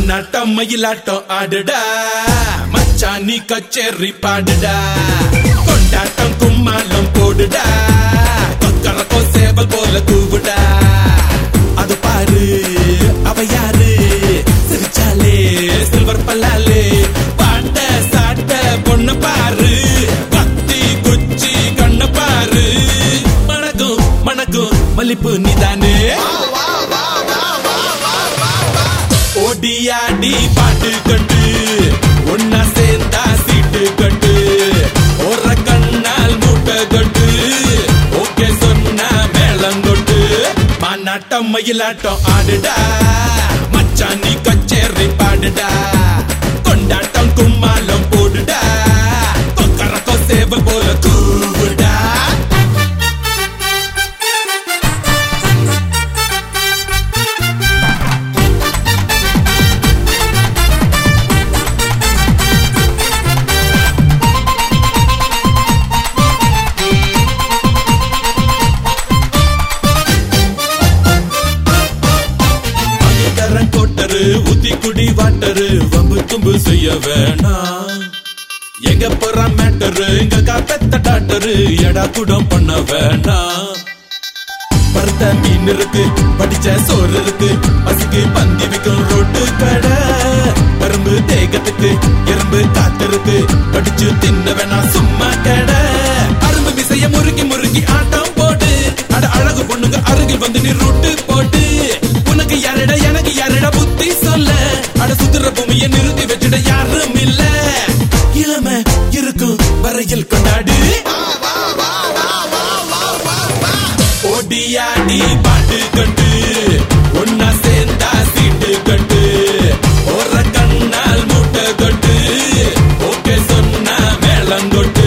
நாட்டம் மயிலாட்டம் ஆடுடா மச்சானி கச்சேரி பாடுடா கொண்டாட்டம் கும்மாளம் போடுடா கொக்கரக்கோ சேவல் போல கூவுடா அது பாரு அவ யாரு சிரிச்சாலே சில்வர் பல்லாலே பாட்ட சாட்ட பொண்ணு பாரு பத்தி குச்சி கண்ண பாரு மணக்கும் மணக்கும் மல்லிப்பு நீதானே ஓடியாடி பாட்டு கட்டு ஒன்னா சேர்ந்தா சீட்டு கட்டு ஒரு கண்ணால் மூட்டை கட்டு ஓகே சொன்னா மேளம் கொட்டு மாநாட்டம் மயிலாட்டம் ஆடுடா மச்சானி கச்சேரி பாடுடா கொண்டாட்டம் கும்மாளம் போடுடா கொக்கரக்கோ சேவல் போல கூவுடா ஊத்தி குடி வாட்டரு வம்பு தும்பு செய்ய வேணாம் எங்க போற மேட்டரு எங்க காப்பத்த டாக்டரு எடா குடம் பண்ண வேணாம் பருத்த மீன் இருக்கு படிச்ச சோறு இருக்கு பசிக்கு பந்தி வைக்கும் ரோட்டு கடை பரும்பு தேகத்துக்கு எறும்பு காத்து இருக்கு படிச்சு தின்ன வேணா சும்மா கடை அரும்பு விசைய முறுக்கி முறுக்கி ஆட்டம் போடு அட அழகு பொண்ணுங்க அருகில் வந்து நீ ரூட்டு போட்டு உனக்கு யாரிட எனக்கு யாரிட புத்தி சொல்ல அட சுத்துற பூமியை நிறுத்தி வச்சிட யாரும் இல்ல இளமை இருக்கும் வரையில் கொண்டாடு ஓடியாடி பாட்டு கட்டு ஒன்னா சேர்ந்தா சீட்டு கட்டு ஒரு கண்ணால் மூட்டை கட்டு ஓகே சொன்னா மேளம் கொட்டு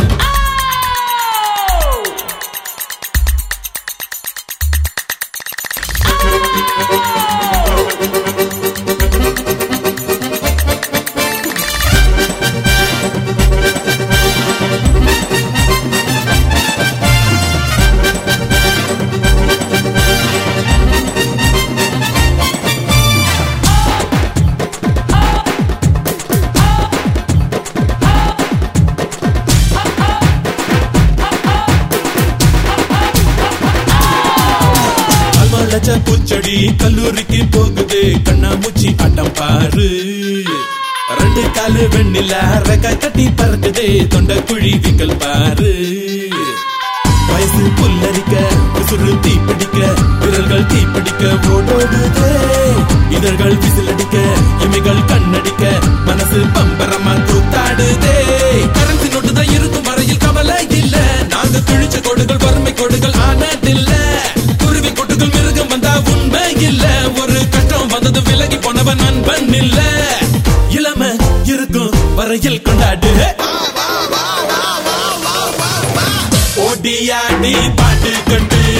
பூச்செடி கல்லூரிக்கு போகுது கண்ணாமூச்சி ஆட்டம் பாரு ரெண்டு காலு வெண்ணில ரெக்க கட்டி பறக்குதே தொண்டை குழி விக்கல் பாரு வயசு புல்லரிக்க உசுறு தீ பிடிக்க விரல்கள் தீ பிடிக்க ஓடோடுதே இதழ்கள் விசிலடிக்க இமைகள் கண்ணடிக்க மனசு பம்பரமா கூத்தாடுதே கரன்சி நோட்டுதான் இருக்கும் வரையில் கவலை இல்ல நாங்க கிழிச்ச கோடுகள் வறுமை கோடுகள் ஆனதில்ல குருவி கொட்டுகள் மிருகம் வந்தா உண்மை இல்ல ஒரு கஷ்டம் வந்தது விலகி போனவன் நண்பன் இல்ல இளமை இருக்கும் வரையில் கொண்டாடு ஓடியாடி பாட்டு கட்டு